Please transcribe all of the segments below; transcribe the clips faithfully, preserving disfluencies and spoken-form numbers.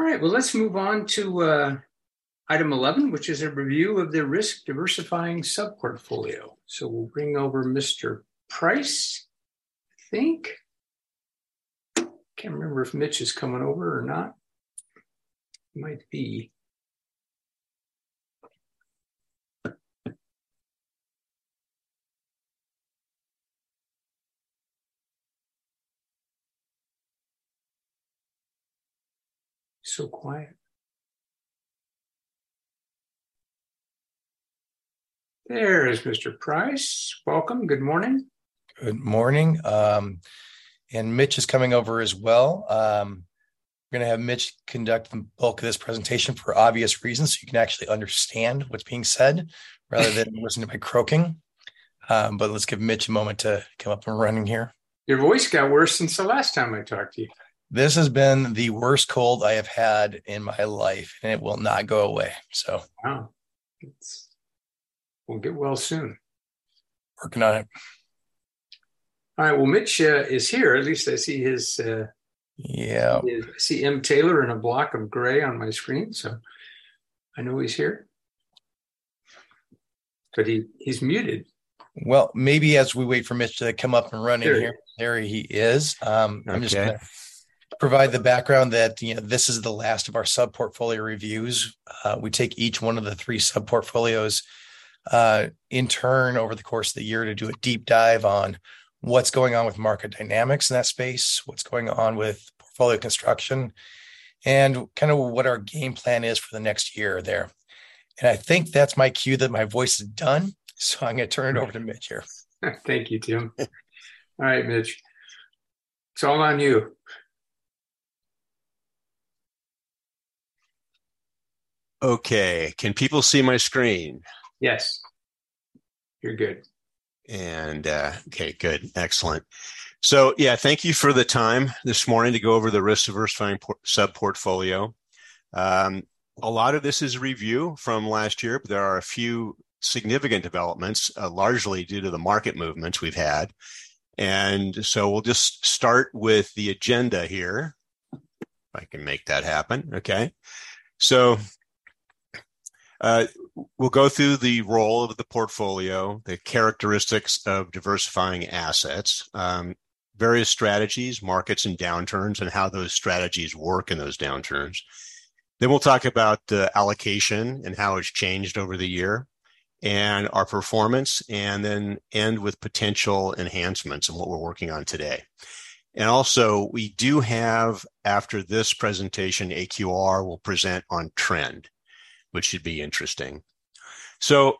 right, well, let's move on to uh, item eleven, which is a review of the risk diversifying sub-portfolio. So we'll bring over Mister Price, I think. Can't remember if Mitch is coming over or not. Might be. So quiet. There is Mister Price. Welcome. Good morning. Good morning. Um, and Mitch is coming over as well. Um, we're going to have Mitch conduct the bulk of this presentation for obvious reasons, so you can actually understand what's being said rather than listen to my croaking. Um, but let's give Mitch a moment to come up and running here. Your voice got worse since the last time I talked to you. This has been the worst cold I have had in my life, and it will not go away. So, wow, it's, we'll get well soon. Working on it. All right. Well, Mitch uh, is here. At least I see his. Uh, yeah. His, I see M. Taylor in a block of gray on my screen, so I know he's here. But he he's muted. Well, maybe as we wait for Mitch to come up and run in there here, there he is. Um, okay. I'm just going to provide the background that, you know, this is the last of our sub portfolio reviews. Uh, we take each one of the three sub portfolios uh, in turn over the course of the year to do a deep dive on what's going on with market dynamics in that space, what's going on with portfolio construction, and kind of what our game plan is for the next year there. And I think that's my cue that my voice is done. So I'm going to turn it over to Mitch here. Thank you, Tim. All right, Mitch. It's all on you. Okay. Can people see my screen? Yes. You're good. And, uh, okay, good. Excellent. So, yeah, thank you for the time this morning to go over the risk diversifying por- sub-portfolio. Um, a lot of this is review from last year, but there are a few significant developments, uh, largely due to the market movements we've had. And so we'll just start with the agenda here. If I can make that happen. Okay. So, Uh, we'll go through the role of the portfolio, the characteristics of diversifying assets, um, various strategies, markets and downturns, and how those strategies work in those downturns. Then we'll talk about the allocation and how it's changed over the year and our performance, and then end with potential enhancements and what we're working on today. And also, we do have, after this presentation, A Q R will present on trend, which should be interesting. So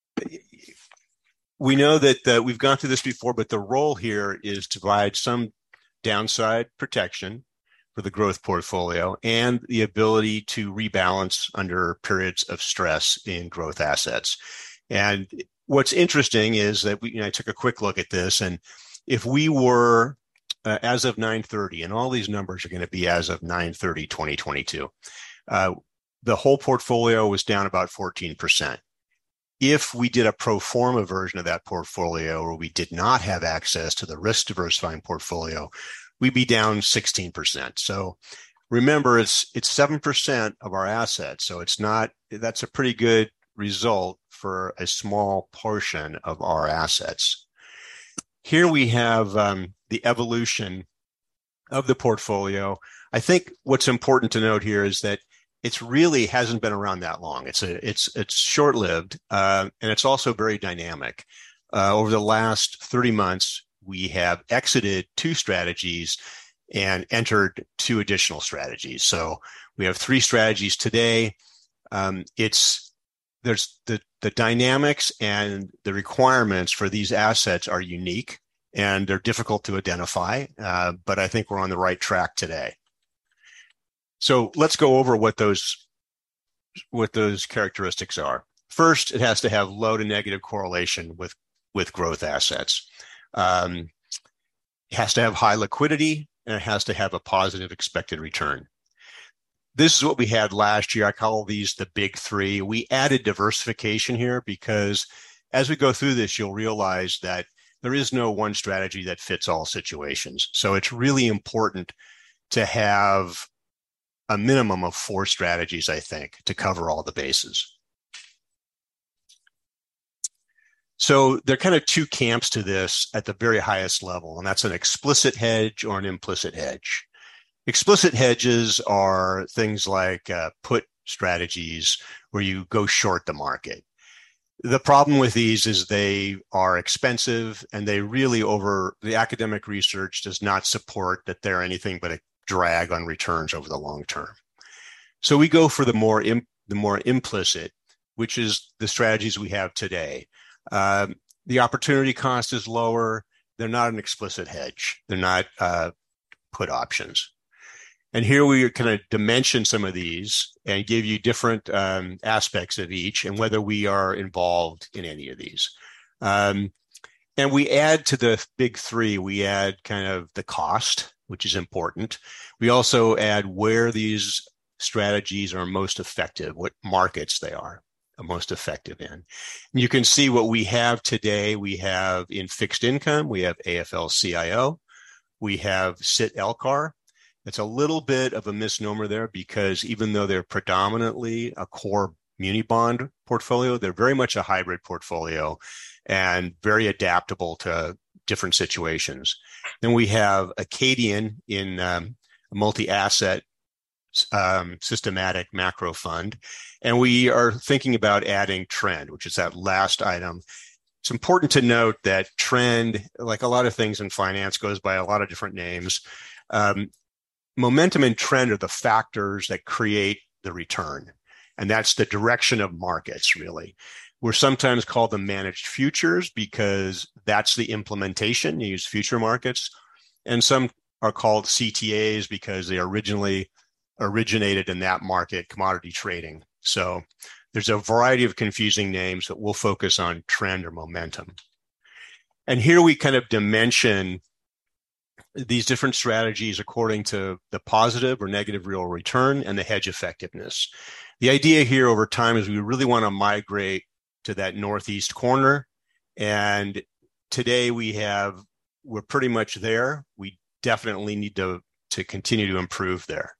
we know that uh, we've gone through this before, but the role here is to provide some downside protection for the growth portfolio and the ability to rebalance under periods of stress in growth assets. And what's interesting is that we, you know, I took a quick look at this, and if we were uh, as of nine thirty, and all these numbers are going to be as of nine thirty twenty twenty-two, uh, the whole portfolio was down about fourteen percent. If we did a pro forma version of that portfolio, or we did not have access to the risk diversifying portfolio, we'd be down sixteen percent. So remember, it's it's seven percent of our assets. So it's not, that's a pretty good result for a small portion of our assets. Here we have um, the evolution of the portfolio. I think what's important to note here is that it's really hasn't been around that long. It's a, it's it's short-lived, uh, and it's also very dynamic. Uh, over the last thirty months, we have exited two strategies and entered two additional strategies. So we have three strategies today. Um, it's there's the the dynamics and the requirements for these assets are unique, and they're difficult to identify. Uh, but I think we're on the right track today. So let's go over what those what those characteristics are. First, it has to have low to negative correlation with, with growth assets. Um, it has to have high liquidity, and it has to have a positive expected return. This is what we had last year. I call these the big three. We added diversification here because as we go through this, you'll realize that there is no one strategy that fits all situations. So it's really important to have a minimum of four strategies, I think, to cover all the bases. So there are kind of two camps to this at the very highest level, and that's an explicit hedge or an implicit hedge. Explicit hedges are things like uh, put strategies where you go short the market. The problem with these is they are expensive, and they really over the academic research does not support that they're anything but a drag on returns over the long term. So we go for the more imp, the more implicit, which is the strategies we have today. Um, the opportunity cost is lower. They're not an explicit hedge. They're not uh, put options. And here we kind of dimension some of these and give you different um, aspects of each and whether we are involved in any of these. Um, and we add to the big three, we add kind of the cost, which is important. We also add where these strategies are most effective, what markets they are most effective in. And you can see what we have today. We have in fixed income, we have A F L C I O, we have S I T L C A R. It's a little bit of a misnomer there because even though they're predominantly a core muni bond portfolio, they're very much a hybrid portfolio and very adaptable to different situations. Then we have Acadian in um, a multi-asset um, systematic macro fund. And we are thinking about adding trend, which is that last item. It's important to note that trend, like a lot of things in finance, goes by a lot of different names. Um, momentum and trend are the factors that create the return. And that's the direction of markets, really. We're sometimes called them managed futures because that's the implementation. You use future markets. And some are called C T As because they originally originated in that market, commodity trading. So there's a variety of confusing names, but we'll focus on trend or momentum. And here we kind of dimension these different strategies according to the positive or negative real return and the hedge effectiveness. The idea here over time is we really want to migrate to that northeast corner. And today we have, we're pretty much there. We definitely need to, to continue to improve there.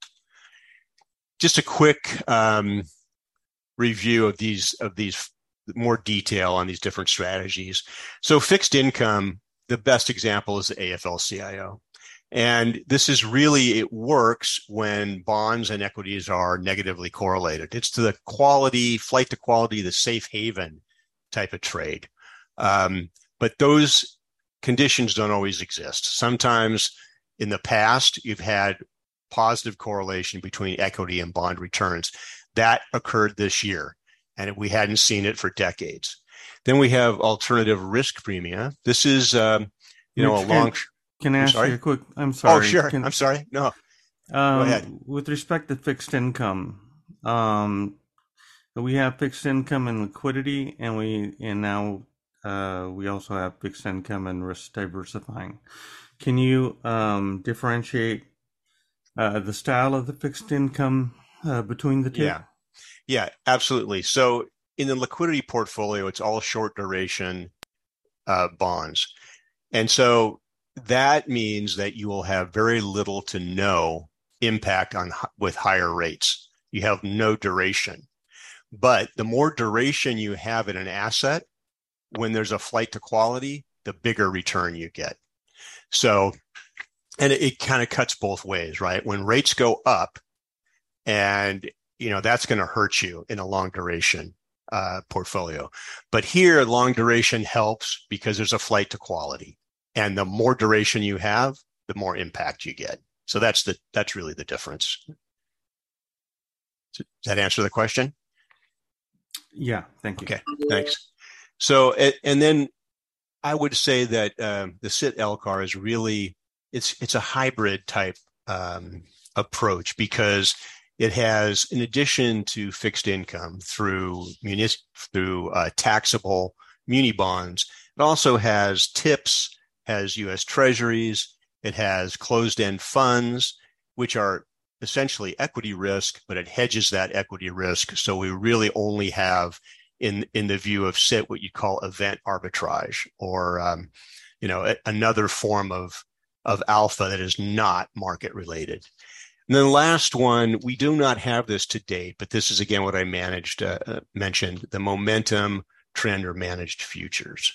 Just a quick um, review of these, of these more detail on these different strategies. So fixed income, the best example is the A F L C I O. And this is really, it works when bonds and equities are negatively correlated. It's to the quality, flight to quality, the safe haven type of trade. Um, but those conditions don't always exist. Sometimes in the past, you've had positive correlation between equity and bond returns. That occurred this year, and we hadn't seen it for decades. Then we have alternative risk premia. This is, um, you know, Which a long. Can, can I ask you a quick? I'm sorry. Oh, sure. Can, I'm sorry. No. Um, Go ahead. With respect to fixed income, um, we have fixed income and liquidity, and we and now uh, we also have fixed income and risk diversifying. Can you um, differentiate uh, the style of the fixed income uh, between the two? Yeah. Yeah, absolutely. So in the liquidity portfolio, it's all short duration uh, bonds. And so that means that you will have very little to no impact on with higher rates. You have no duration. But the more duration you have in an asset, when there's a flight to quality, the bigger return you get. So, and it, it kind of cuts both ways, right? When rates go up, and you know that's going to hurt you in a long duration uh, portfolio. But here, long duration helps because there's a flight to quality. And the more duration you have, the more impact you get. So that's the that's really the difference. Does that answer the question? Yeah, thank you. Okay, thanks. So, and then I would say that um, the S I T L C A R is really, it's it's a hybrid type um, approach because it has, in addition to fixed income through munis, through uh, taxable muni bonds, it also has TIPS, has U S Treasuries, it has closed-end funds, which are essentially equity risk, but it hedges that equity risk. So we really only have, in in the view of S I T, what you call event arbitrage, or um, you know a, another form of of alpha that is not market related. And then the last one, we do not have this to date, but this is again what I managed uh, mentioned, the momentum trend or managed futures.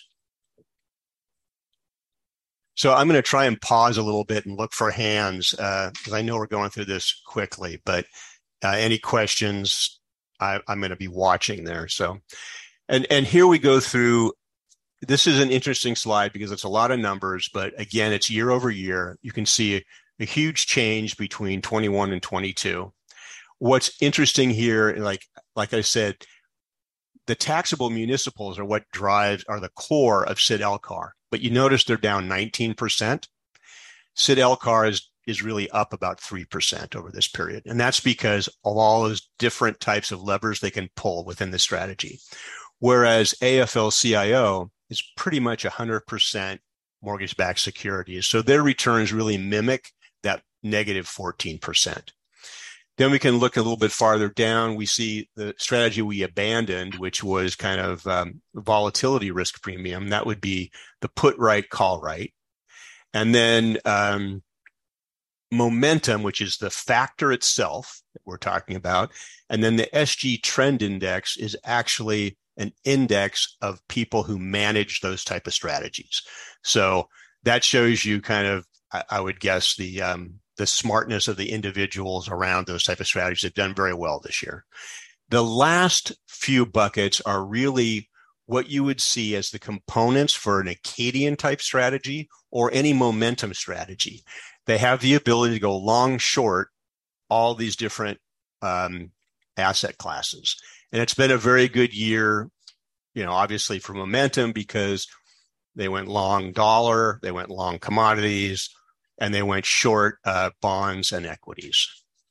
So I'm going to try and pause a little bit and look for hands because uh, I know we're going through this quickly, but uh, any questions, I, I'm going to be watching there. So, and, and here we go through, this is an interesting slide because it's a lot of numbers, but again, it's year over year. You can see a, a huge change between twenty-one and twenty-two. What's interesting here, like, like I said, the taxable municipals are what drives, are the core of S I D L C A R, but you notice they're down nineteen percent. S I D L C A R is, is really up about three percent over this period. And that's because of all those different types of levers they can pull within the strategy. Whereas A F L C I O is pretty much one hundred percent mortgage-backed securities. So their returns really mimic that negative fourteen percent. Then we can look a little bit farther down. We see the strategy we abandoned, which was kind of um, volatility risk premium. That would be the put right, call right. And then um, momentum, which is the factor itself that we're talking about. And then the S G trend index is actually an index of people who manage those type of strategies. So that shows you kind of, I, I would guess, the um, the smartness of the individuals around those type of strategies. Have done very well this year. The last few buckets are really what you would see as the components for an Acadian type strategy or any momentum strategy. They have the ability to go long, short, all these different um, asset classes. And it's been a very good year, you know, obviously for momentum because they went long dollar, they went long commodities, and they went short uh, bonds and equities.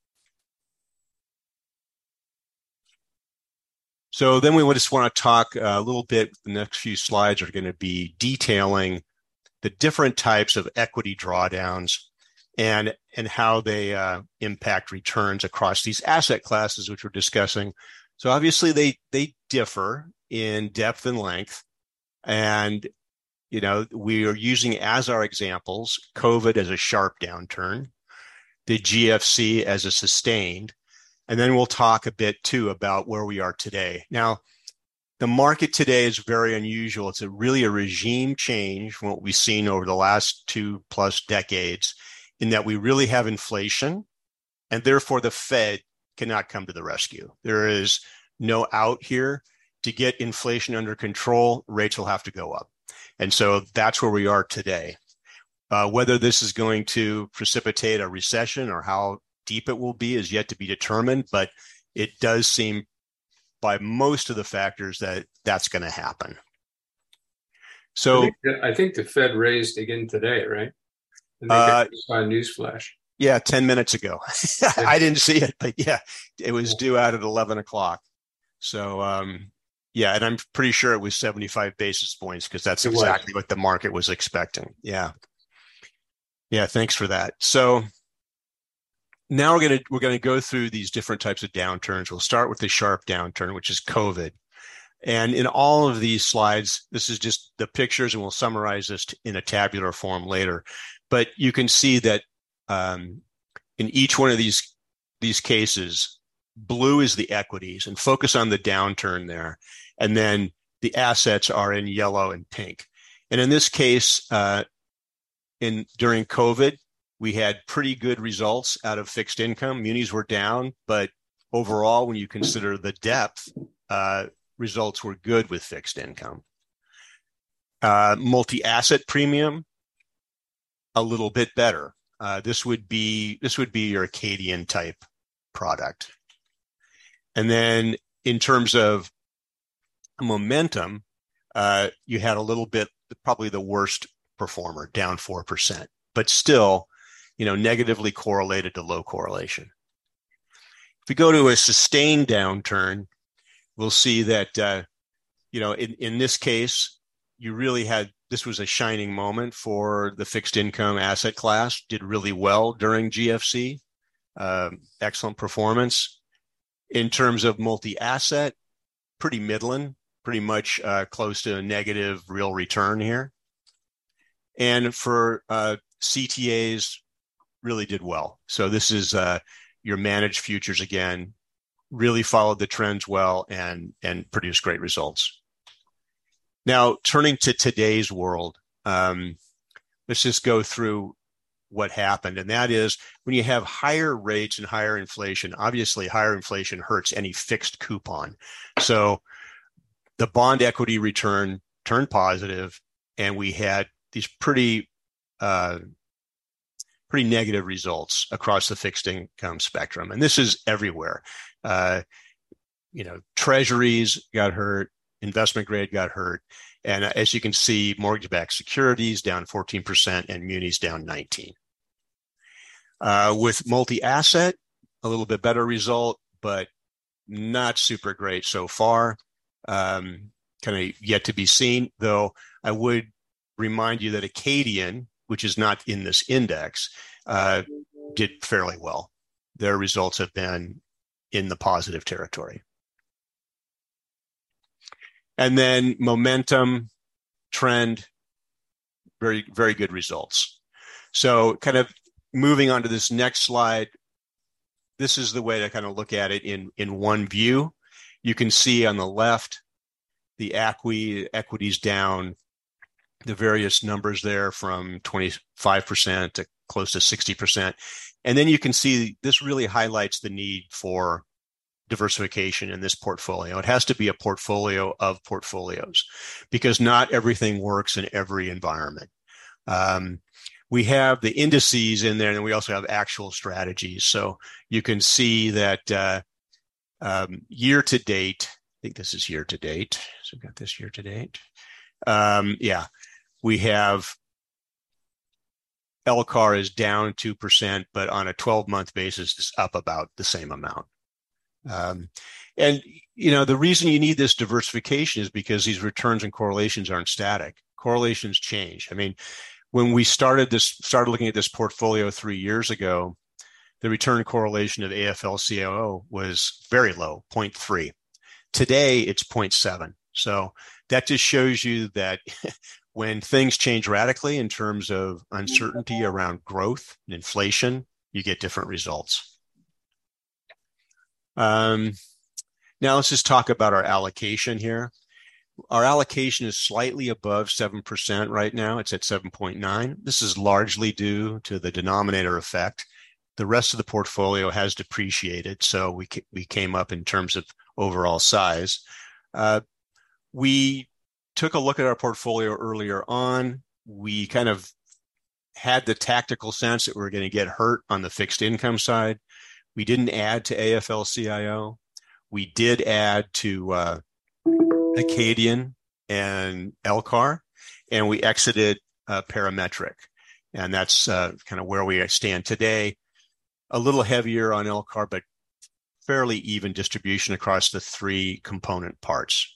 So then we just want to talk a little bit, the next few slides are going to be detailing the different types of equity drawdowns and, and how they uh, impact returns across these asset classes, which we're discussing. So obviously they, they differ in depth and length. And you know, we are using as our examples, COVID as a sharp downturn, the G F C as a sustained, and then we'll talk a bit too about where we are today. Now, the market today is very unusual. It's a really a regime change from what we've seen over the last two plus decades in that we really have inflation and therefore the Fed cannot come to the rescue. There is no out here. To get inflation under control, rates will have to go up. And so that's where we are today. Uh, whether this is going to precipitate a recession or how deep it will be is yet to be determined, but it does seem by most of the factors that that's going to happen. So I think, the, I think the Fed raised again today, right? I think uh, I saw a news flash. Yeah, ten minutes ago. I didn't see it, but yeah, it was due out at eleven o'clock. So, um, yeah, and I'm pretty sure it was seventy-five basis points because that's exactly what the market was expecting. Yeah. Yeah, thanks for that. So now we're going to we're going to go through these different types of downturns. We'll start with the sharp downturn, which is COVID. And in all of these slides, this is just the pictures, and we'll summarize this in a tabular form later. But you can see that um, in each one of these these cases, blue is the equities, and focus on the downturn there. And then the assets are in yellow and pink. And in this case, uh, in during COVID, we had pretty good results out of fixed income. Munis were down, but overall, when you consider the depth, uh, results were good with fixed income. Uh, multi-asset premium, a little bit better. Uh, this would be this would be your Acadian type product. And then in terms of momentum, uh, you had a little bit, probably the worst performer, down four percent, but still, you know, negatively correlated to low correlation. If we go to a sustained downturn, we'll see that, uh, you know, in, in this case, you really had, this was a shining moment for the fixed income asset class, did really well during G F C, um, excellent performance. In terms of multi-asset, pretty middling, pretty much uh, close to a negative real return here. And for uh, C T As, really did well. So this is uh, your managed futures again, really followed the trends well and, and produced great results. Now, turning to today's world, um, let's just go through what happened. And that is when you have higher rates and higher inflation, obviously higher inflation hurts any fixed coupon. So the bond equity return turned positive, and we had these pretty, uh, pretty negative results across the fixed income spectrum. And this is everywhere. Uh, you know, treasuries got hurt, investment grade got hurt. And as you can see, mortgage-backed securities down fourteen percent and munis down nineteen. Uh, with multi-asset, a little bit better result, but not super great so far. Um, kind of yet to be seen, though I would remind you that Acadian, which is not in this index, uh, did fairly well. Their results have been in the positive territory. And then momentum, trend, very, very good results. So kind of moving on to this next slide, this is the way to kind of look at it in, in one view. You can see on the left, the equi, equities down, the various numbers there from twenty-five percent to close to sixty percent. And then you can see this really highlights the need for diversification in this portfolio. It has to be a portfolio of portfolios because not everything works in every environment. Um, we have the indices in there, and we also have actual strategies. So you can see that uh, um, year to date, I think this is year to date. So we've got this year to date. Um, yeah, we have L C A R is down two percent, but on a twelve month basis, it's up about the same amount. Um, and, you know, the reason you need this diversification is because these returns and correlations aren't static. Correlations change. I mean, when we started this, started looking at this portfolio three years ago, the return correlation of A F L C I O was very low, zero point three. Today, it's zero point seven. So that just shows you that when things change radically in terms of uncertainty around growth and inflation, you get different results. Um, now let's just talk about our allocation here. Our allocation is slightly above seven percent right now. It's at seven point nine. This is largely due to the denominator effect. The rest of the portfolio has depreciated, so we we came up in terms of overall size. Uh, we took a look at our portfolio earlier on. We kind of had the tactical sense that we were going to get hurt on the fixed income side. We didn't add to A F L C I O. We did add to uh, Acadian and L C A R, and we exited uh, Parametric. And that's uh, kind of where we stand today. A little heavier on L C A R, but fairly even distribution across the three component parts.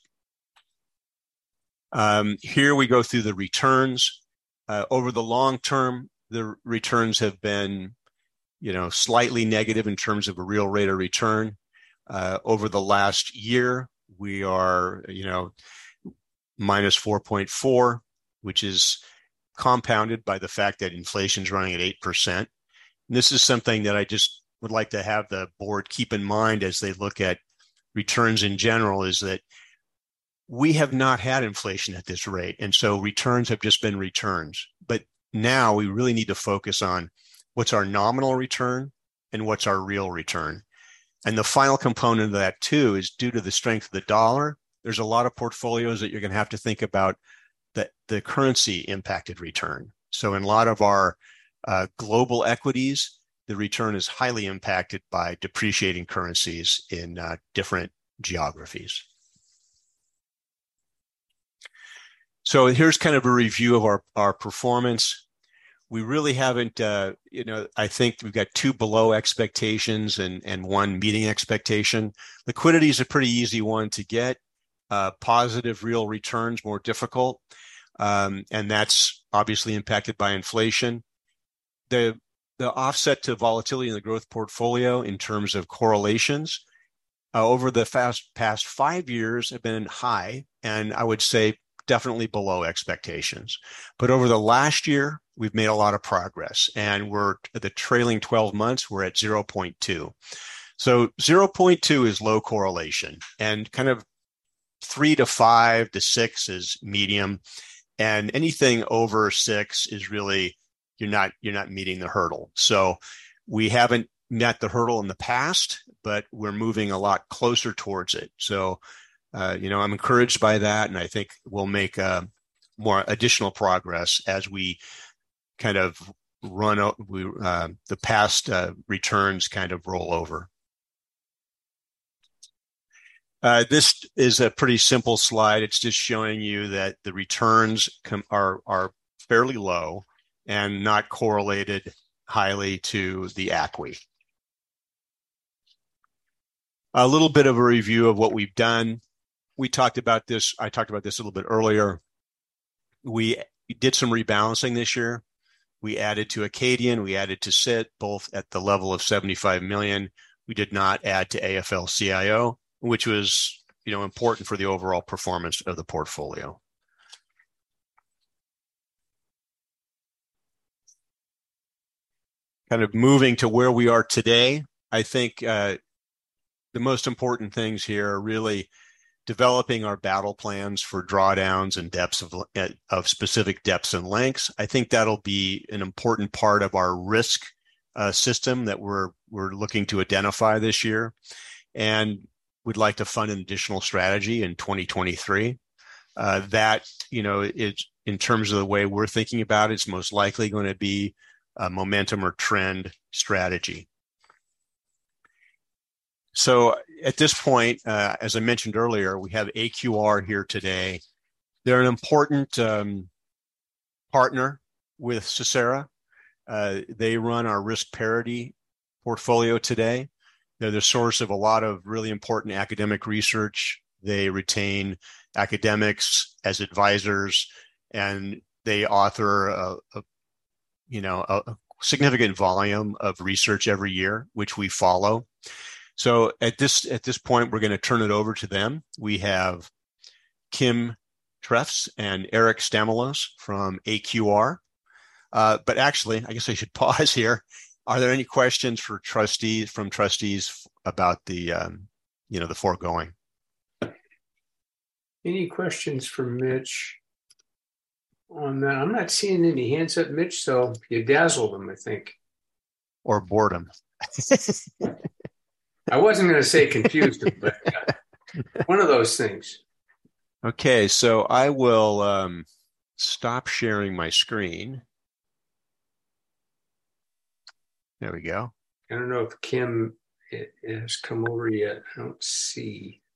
Um, here we go through the returns. Uh, over the long term, the returns have been you know, slightly negative in terms of a real rate of return. Uh, over the last year, we are, you know, minus four point four, which is compounded by the fact that inflation is running at eight percent. And this is something that I just would like to have the board keep in mind as they look at returns in general, is that we have not had inflation at this rate. And so returns have just been returns. But now we really need to focus on what's our nominal return and what's our real return. And the final component of that too is due to the strength of the dollar. There's a lot of portfolios that you're going to have to think about the, the currency impacted return. So in a lot of our uh, global equities, the return is highly impacted by depreciating currencies in uh, different geographies. So here's kind of a review of our, our performance. We really haven't, uh, you know, I think we've got two below expectations and, and one meeting expectation. Liquidity is a pretty easy one to get. Uh, positive real returns, more difficult. Um, and that's obviously impacted by inflation. The, the offset to volatility in the growth portfolio in terms of correlations uh, over the fast, past five years have been high. And I would say definitely below expectations. But over the last year, we've made a lot of progress, and we're the trailing twelve months, we're at zero point two. So zero point two is low correlation, and kind of three to five to six is medium, and anything over six is really you're not you're not meeting the hurdle. So we haven't met the hurdle in the past, but we're moving a lot closer towards it. So, uh, you know, I'm encouraged by that, and I think we'll make uh, more additional progress as we kind of run we uh, the past uh, returns kind of roll over. Uh, this is a pretty simple slide. It's just showing you that the returns com- are are fairly low and not correlated highly to the A C W I. A little bit of a review of what we've done. We talked about this. I talked about this a little bit earlier. We did some rebalancing this year. We added to Acadian. We added to C I T, both at the level of seventy-five million. We did not add to A F L C I O, which was, you know, important for the overall performance of the portfolio. Kind of moving to where we are today, I think uh, the most important things here are really developing our battle plans for drawdowns and depths of, of specific depths and lengths. I think that'll be an important part of our risk uh, system that we're we're looking to identify this year, and we'd like to fund an additional strategy in twenty twenty-three. Uh, that, you know, it's in terms of the way we're thinking about it, it's most likely going to be a momentum or trend strategy. So at this point, uh, as I mentioned earlier, we have A Q R here today. They're an important um, partner with Sisera. Uh, they run our risk parity portfolio today. They're the source of a lot of really important academic research. They retain academics as advisors, and they author a, a you know a, a significant volume of research every year, which we follow. So at this at this point, we're going to turn it over to them. We have Kim Treffs and Eric Stamalos from A Q R. Uh, but actually, I guess I should pause here. Are there any questions for trustees from trustees about the um, you know the foregoing? Any questions for Mitch on that? I'm not seeing any hands up, Mitch, so you dazzled them, I think. Or boredom. I wasn't going to say confused, but uh, one of those things. Okay, so I will um, stop sharing my screen. There we go. I don't know if Kim has come over yet. I don't see.